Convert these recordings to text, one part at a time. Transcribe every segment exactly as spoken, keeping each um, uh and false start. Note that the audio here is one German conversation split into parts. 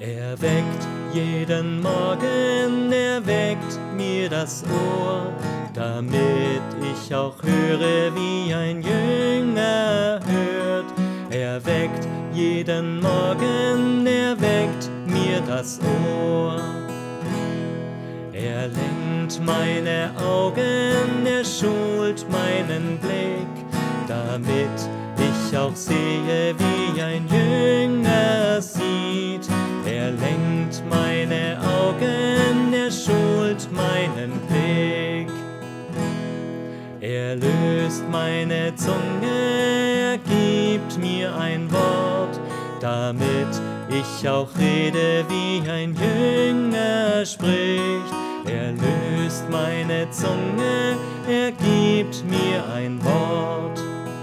Er weckt jeden Morgen, er weckt mir das Ohr, damit ich auch höre, wie ein Jünger hört. Er weckt jeden Morgen, er weckt mir das Ohr. Er lenkt meine Augen, er schult meinen Blick, damit ich auch sehe, wie ein Jünger sieht. Er lenkt meine Augen, er schult meinen Blick. Er löst meine Zunge, er gibt mir ein Wort, damit ich auch rede, wie ein Jünger spricht. Er löst meine Zunge, er gibt mir ein Wort.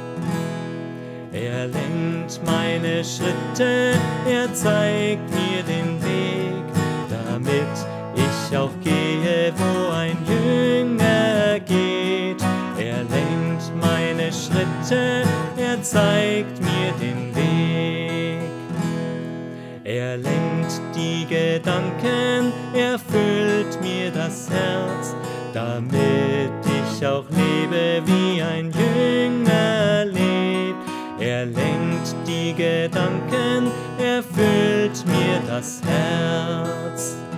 Er lenkt meine Schritte, er zeigt mir den Weg, damit ich auch gehe, wo ein Jünger geht. Er lenkt meine Schritte, er zeigt mir den Weg. Er lenkt die Gedanken, er füllt mir das Herz, damit ich auch lebe, wie ein Jünger lebt. Er lenkt die Gedanken, er füllt mir das Herz.